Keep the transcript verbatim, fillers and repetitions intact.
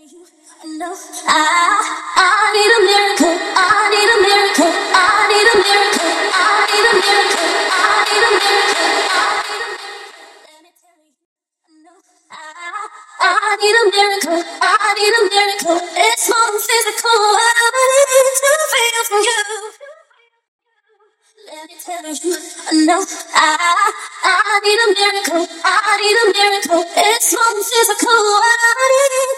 No, I, I need a miracle. I need a miracle. I need a miracle. I need a miracle. I need a miracle. I need a miracle. Let me tell you. No, I, I need a miracle. I need a miracle. It's more than physical. I need to feel from you. Let me tell you. No, I, I need a miracle. I need a miracle. It's more than physical. I need